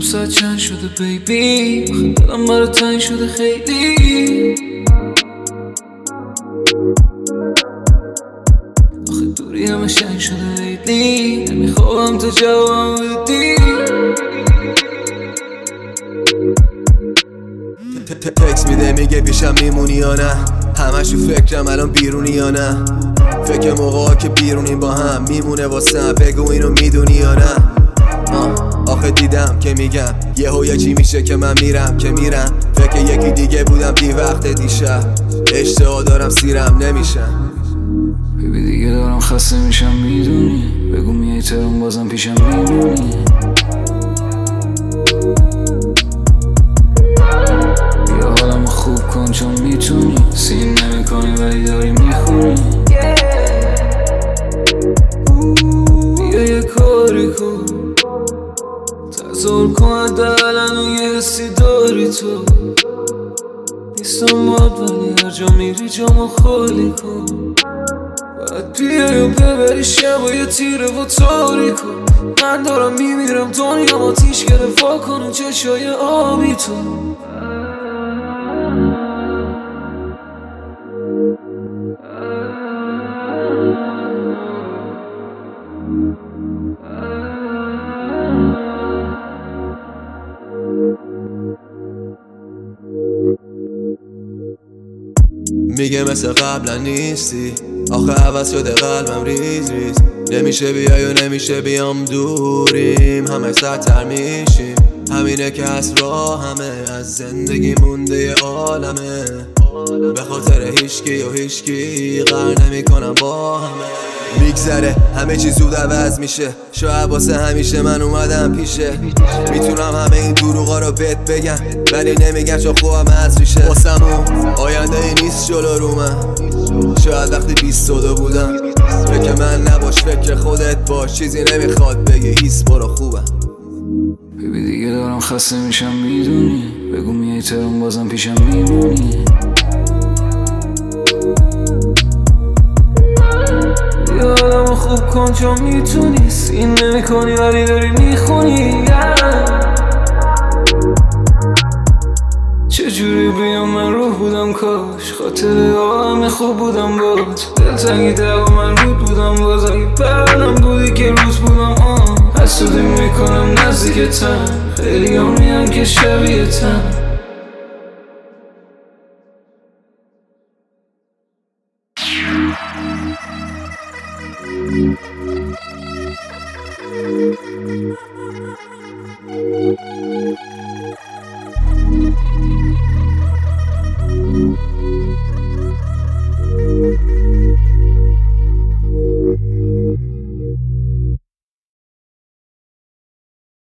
ساعت چند شده بیبی، دلم برای تنگ شده خیلی. آخه دوری همه شنگ شده لیلی، نمیخوام تو جوابم بدی. تکس میده میگه پیشم میمونی یا نه، همش تو فکرم الان بیرونی یا نه. فکر موقعا که بیرونیم با هم میمونه واسم، بگو اینو میدونی یا نه. آخه دیدم که میگم یه چی میشه که من میرم که میرم. فکر یکی دیگه بودم دی وقت دیشب، اشتها دارم سیرم نمیشم. بیبی دیگه دارم خسته میشم میدونی، بگو میای ترون بازم پیشم میمونی. بیا حالمو خوب کن چون میتونی، سین نمیکنی ولی داری میخونی. بیا یه کاری کن، تظاهر کن حداقل یه حسی داری تو. نیستم باد ولی هر جا میری جامو خالی کن. باید بیای و ببری شب و یه تیره و تاری کن. من دارم میمیرم دنیا آتیش گرفت، وا کن چشای آبی تو. میگه مثل قبلا نیستی، آخه عوض شده قلبم ریز ریز. نمیشه بیای و نمیشه بیام، دوریم همه سرتر میشیم. همینه که از راه همه از زندگی مونده ی عالمه. به خاطر هیچکی و هیچکی قرار نمیکنم با همه. میگذره همه چی زود عوض میشه، شاید واسه همیشه من اومدم پیشه. میتونم همه این دروغا رو بهت بگم ولی نمیگم چون خوبم از ریشه. واسمون آینده ای نیست جلو رو من، شاید وقتی 22 بودم. فکر من نباش فکر خودت باش، چیزی نمیخواد بگی هیس برو خوبم. بیبی دیگه دارم خسته میشم میدونی، بگو میای ترون بازم پیشم میمونی. بیا حالمو خوب کن چون میتونی، سین نمیکنی ولی داری میخونی. چجوری بیام من روح بودم کاش، خاطره ها همه خوب بودم باز. دلتنگی دقا من رود بودم باز، اگه برنم بودی که روز بودم حسودی میکنم نزدیکتم. خیلی هم میان که شبیهتم.